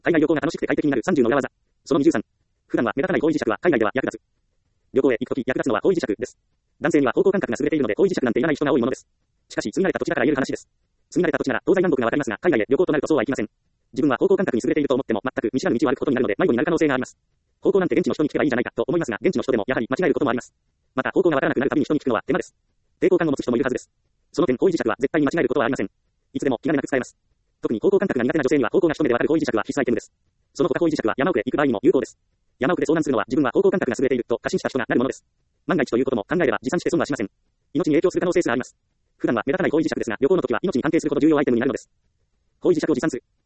海外旅行が楽しくて快適になる30の裏技。その23。普段は目立たない方位磁石は海外では役立つ。旅行へ行くとき役立つのは方位磁石です。男性には方向感覚が優れているので方位磁石なんていらない人が多いものです。しかし、住み慣れた土地だから言える話です。住み慣れた土地なら東西南北がわかりますが、海外へ旅行となるとそうはいきません。自分は方向感覚に優れていると思っても全く見知らぬ道を歩くことになるので迷子になる可能性があります。方向なんて現地の人に聞けばいいじゃないかと思いますが、現地の人でもやはり間違えることもあります。また方向がわからなくなるたびに人に聞くのは手間です。抵抗感を持つ人もいるはずです。その点方位磁石は絶対に間違えることはありません。いつでも気兼ねなく使えます。特に方向感覚が苦手な女性には方向が一目でわかる方位磁石は必須アイテムです。その他方位磁石は山奥へ行く場合にも有効です。山奥で遭難するのは自分は方向感覚が優れていると過信した人がなるものです。万が一ということも考えれば持参して損はしません。命に影響する可能性すらあります。普段は目立たない方位磁石ですが、旅行の時は命に関係するほど重要アイテムになるのです。方位磁石を持参する。